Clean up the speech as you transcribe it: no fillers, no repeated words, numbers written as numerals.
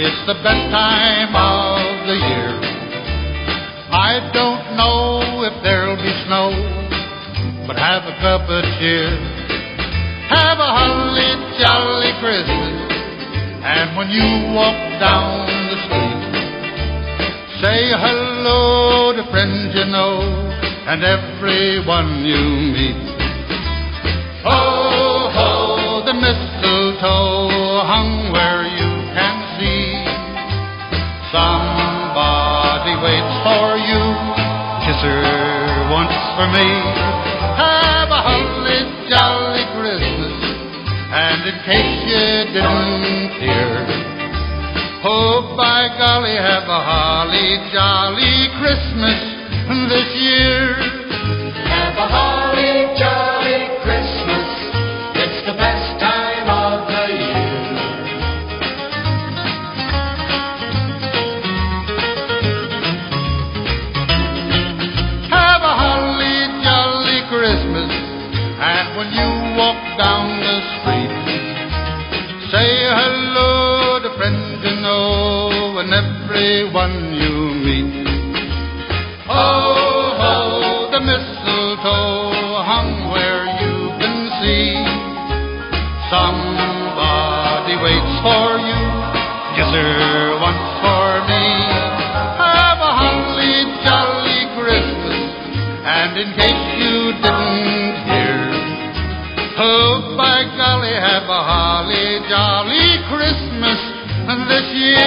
it's the best time of the year. I don't know if there'll be snow, but have a cup of cheer. Have a holly jolly Christmas, and when you walk down the street, say hello to friends you know and everyone you meet. Ho, ho, the mistletoe hung where you can see. Somebody waits for you, kiss her once for me. Have a holly jolly Christmas, and in case you didn't hear, oh, by golly, have a holly jolly Christmas this year. Have a holly jolly Christmas, it's the best time of the year. Have a holly jolly Christmas, and when you walk down the street, say hello to friends you know and everyone you meet. Ho, ho, the mistletoe hung where you can see. Somebody waits for you, kiss her once for me. Have a holly jolly Christmas, and in case you didn't hear, oh, by golly, have a holly jolly Christmas this year.